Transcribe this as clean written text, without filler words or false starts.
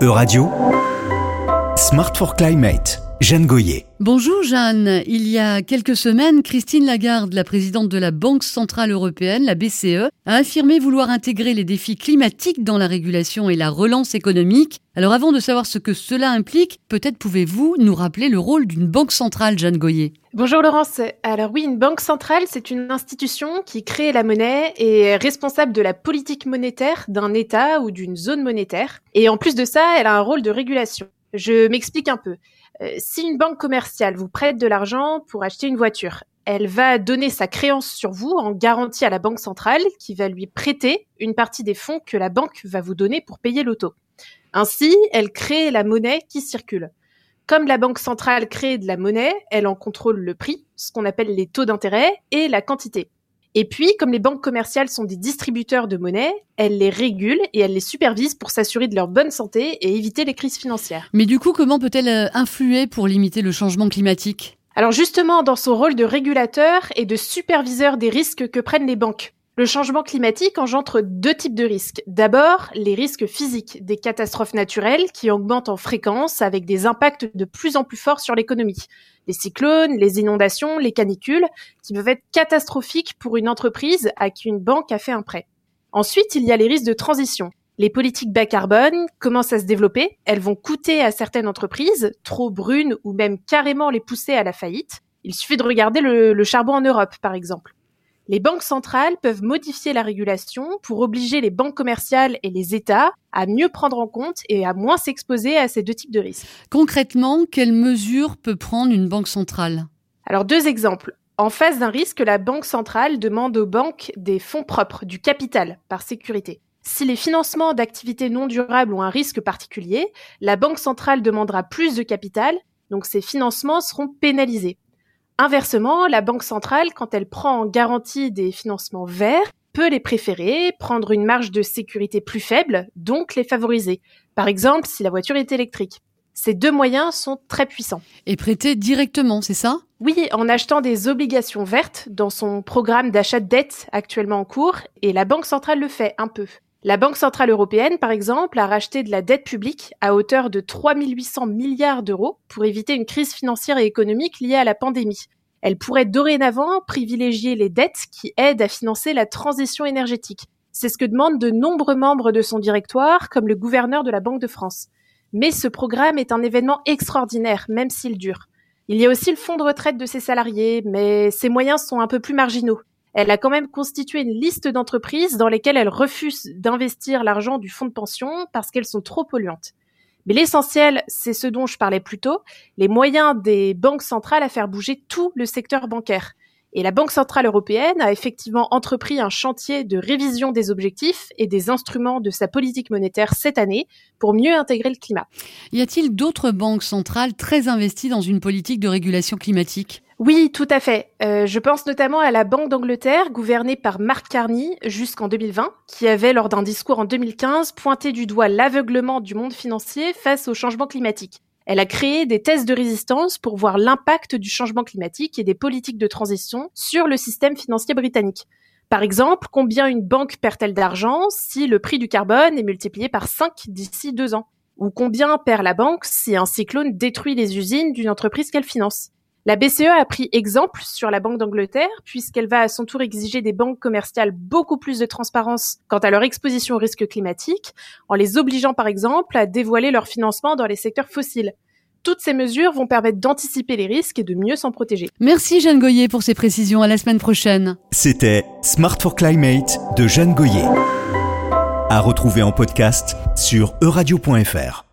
Euradio, Smart for Climate, Jeanne Goyer. Bonjour Jeanne, il y a quelques semaines, Christine Lagarde, la présidente de la Banque Centrale Européenne, la BCE, a affirmé vouloir intégrer les défis climatiques dans la régulation et la relance économique. Alors avant de savoir ce que cela implique, peut-être pouvez-vous nous rappeler le rôle d'une banque centrale, Jeanne Goyer? Bonjour Laurence. Alors oui, une banque centrale, c'est une institution qui crée la monnaie et est responsable de la politique monétaire d'un État ou d'une zone monétaire. Et en plus de ça, elle a un rôle de régulation. Je m'explique un peu. Si une banque commerciale vous prête de l'argent pour acheter une voiture, elle va donner sa créance sur vous en garantie à la banque centrale qui va lui prêter une partie des fonds que la banque va vous donner pour payer l'auto. Ainsi, elle crée la monnaie qui circule. Comme la banque centrale crée de la monnaie, elle en contrôle le prix, ce qu'on appelle les taux d'intérêt, et la quantité. Et puis, comme les banques commerciales sont des distributeurs de monnaie, elle les régule et elle les supervise pour s'assurer de leur bonne santé et éviter les crises financières. Mais du coup, comment peut-elle influer pour limiter le changement climatique? Alors justement, dans son rôle de régulateur et de superviseur des risques que prennent les banques. Le changement climatique engendre deux types de risques. D'abord, les risques physiques, des catastrophes naturelles qui augmentent en fréquence avec des impacts de plus en plus forts sur l'économie. Les cyclones, les inondations, les canicules, qui peuvent être catastrophiques pour une entreprise à qui une banque a fait un prêt. Ensuite, il y a les risques de transition. Les politiques bas carbone commencent à se développer. Elles vont coûter à certaines entreprises, trop brunes ou même carrément les pousser à la faillite. Il suffit de regarder le charbon en Europe, par exemple. Les banques centrales peuvent modifier la régulation pour obliger les banques commerciales et les États à mieux prendre en compte et à moins s'exposer à ces deux types de risques. Concrètement, quelles mesures peut prendre une banque centrale? Alors, deux exemples. En face d'un risque, la banque centrale demande aux banques des fonds propres, du capital, par sécurité. Si les financements d'activités non durables ont un risque particulier, la banque centrale demandera plus de capital, donc ces financements seront pénalisés. Inversement, la banque centrale, quand elle prend en garantie des financements verts, peut les préférer, prendre une marge de sécurité plus faible, donc les favoriser. Par exemple, si la voiture est électrique. Ces deux moyens sont très puissants. Et prêter directement, c'est ça? Oui, en achetant des obligations vertes dans son programme d'achat de dette actuellement en cours, et la Banque centrale le fait un peu. La Banque centrale européenne, par exemple, a racheté de la dette publique à hauteur de 3 800 milliards d'euros pour éviter une crise financière et économique liée à la pandémie. Elle pourrait dorénavant privilégier les dettes qui aident à financer la transition énergétique. C'est ce que demandent de nombreux membres de son directoire, comme le gouverneur de la Banque de France. Mais ce programme est un événement extraordinaire, même s'il dure. Il y a aussi le fonds de retraite de ses salariés, mais ses moyens sont un peu plus marginaux. Elle a quand même constitué une liste d'entreprises dans lesquelles elle refuse d'investir l'argent du fonds de pension parce qu'elles sont trop polluantes. Mais l'essentiel, c'est ce dont je parlais plus tôt, les moyens des banques centrales à faire bouger tout le secteur bancaire. Et la Banque centrale européenne a effectivement entrepris un chantier de révision des objectifs et des instruments de sa politique monétaire cette année pour mieux intégrer le climat. Y a-t-il d'autres banques centrales très investies dans une politique de régulation climatique? Oui, tout à fait. Je pense notamment à la Banque d'Angleterre, gouvernée par Mark Carney jusqu'en 2020, qui avait, lors d'un discours en 2015, pointé du doigt l'aveuglement du monde financier face au changement climatique. Elle a créé des tests de résistance pour voir l'impact du changement climatique et des politiques de transition sur le système financier britannique. Par exemple, combien une banque perd-elle d'argent si le prix du carbone est multiplié par 5 d'ici 2 ans? Ou combien perd la banque si un cyclone détruit les usines d'une entreprise qu'elle finance? La BCE a pris exemple sur la Banque d'Angleterre puisqu'elle va à son tour exiger des banques commerciales beaucoup plus de transparence quant à leur exposition au risque climatique, en les obligeant par exemple à dévoiler leur financement dans les secteurs fossiles. Toutes ces mesures vont permettre d'anticiper les risques et de mieux s'en protéger. Merci Jeanne Goyer pour ces précisions. À la semaine prochaine. C'était Smart for Climate de Jeanne Goyer. À retrouver en podcast sur euradio.fr.